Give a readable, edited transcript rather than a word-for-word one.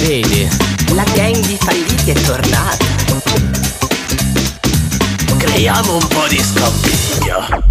Vedi, La gang di falliti è tornata. Creiamo un po' di scompiglio.